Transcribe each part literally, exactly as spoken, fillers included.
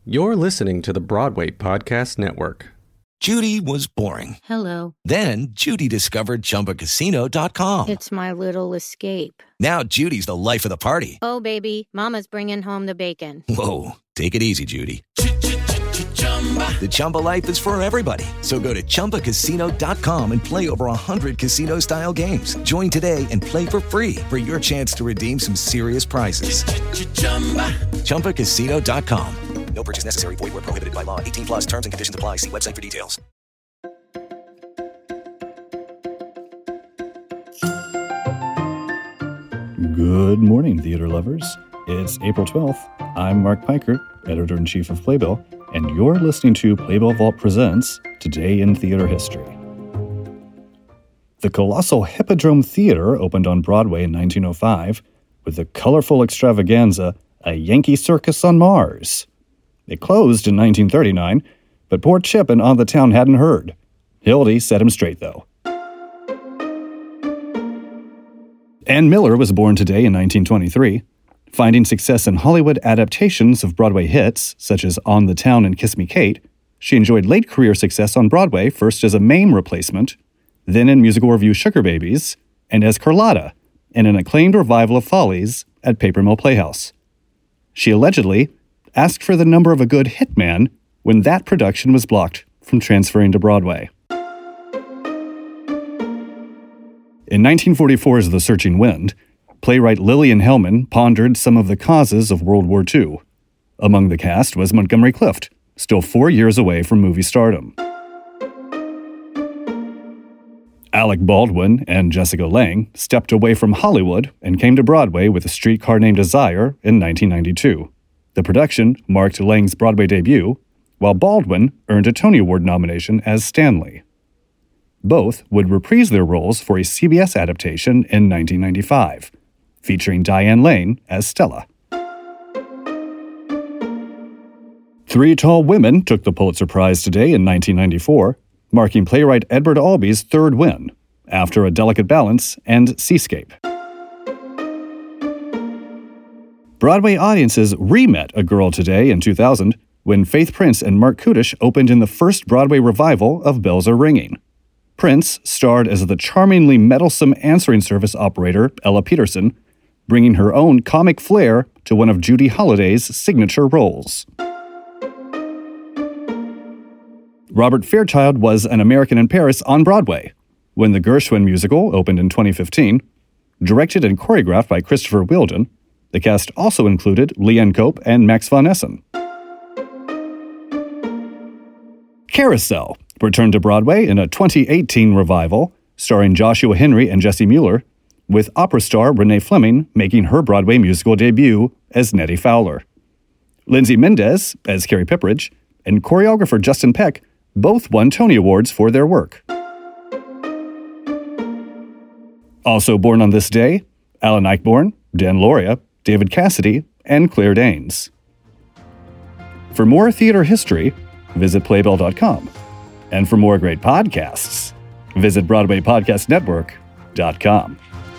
You're listening to the Broadway Podcast Network. Judy was boring. Hello. Then Judy discovered Chumba Casino dot com. It's my little escape. Now Judy's the life of the party. Oh, baby, mama's bringing home the bacon. Whoa, take it easy, Judy. The Chumba life is for everybody. So go to Chumba Casino dot com and play over one hundred casino-style games. Join today and play for free for your chance to redeem some serious prizes. Chumba Casino dot com. No purchase necessary. Void where prohibited by law. eighteen plus terms and conditions apply. See website for details. Good morning, theater lovers. It's April twelfth. I'm Mark Piker, Editor-in-Chief of Playbill, and you're listening to Playbill Vault Presents Today in Theater History. The colossal Hippodrome Theater opened on Broadway in nineteen oh five with the colorful extravaganza, A Yankee Circus on Mars. It closed in nineteen thirty-nine, but poor Chip and On the Town hadn't heard. Hildy set him straight, though. Ann Miller was born today in nineteen twenty-three. Finding success in Hollywood adaptations of Broadway hits, such as On the Town and Kiss Me Kate, she enjoyed late career success on Broadway, first as a Mame replacement, then in musical revue Sugar Babies, and as Carlotta in an acclaimed revival of Follies at Paper Mill Playhouse. She allegedly asked for the number of a good hitman when that production was blocked from transferring to Broadway. In nineteen forty-four's The Searching Wind, playwright Lillian Hellman pondered some of the causes of World War Two. Among the cast was Montgomery Clift, still four years away from movie stardom. Alec Baldwin and Jessica Lange stepped away from Hollywood and came to Broadway with A Streetcar Named Desire in nineteen ninety-two. The production marked Lange's Broadway debut, while Baldwin earned a Tony Award nomination as Stanley. Both would reprise their roles for a C B S adaptation in nineteen ninety-five, featuring Diane Lane as Stella. Three Tall Women took the Pulitzer Prize today in nineteen ninety-four, marking playwright Edward Albee's third win, after A Delicate Balance and Seascape. Broadway audiences re-met A Girl Today in two thousand when Faith Prince and Mark Kudish opened in the first Broadway revival of Bells Are Ringing. Prince starred as the charmingly meddlesome answering service operator Ella Peterson, bringing her own comic flair to one of Judy Holliday's signature roles. Robert Fairchild was An American in Paris on Broadway when the Gershwin musical opened in twenty fifteen. Directed and choreographed by Christopher Wheeldon, the cast also included Leanne Cope and Max von Essen. Carousel returned to Broadway in a twenty eighteen revival starring Joshua Henry and Jesse Mueller, with opera star Renee Fleming making her Broadway musical debut as Nettie Fowler. Lindsay Mendez as Carrie Pipperidge and choreographer Justin Peck both won Tony Awards for their work. Also born on this day, Alan Ayckbourn, Dan Lauria, David Cassidy, and Claire Danes. For more theater history, visit playbill dot com. And for more great podcasts, visit broadway podcast network dot com.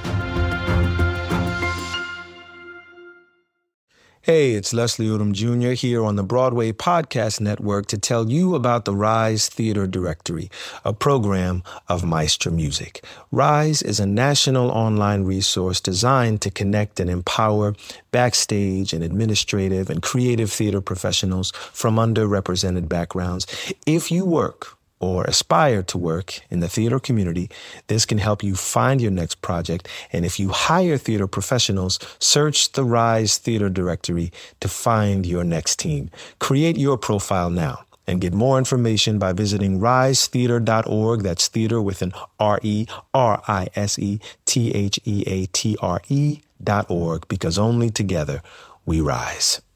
Hey, it's Leslie Odom Junior here on the Broadway Podcast Network to tell you about the Rise Theater Directory, a program of Maestro Music. Rise is a national online resource designed to connect and empower backstage and administrative and creative theater professionals from underrepresented backgrounds. If you work or aspire to work in the theater community, this can help you find your next project. And if you hire theater professionals, search the Rise Theater Directory to find your next team. Create your profile now and get more information by visiting rise theater dot org. That's theater with an R E R I S E T H E A T R E dot org, because only together we rise.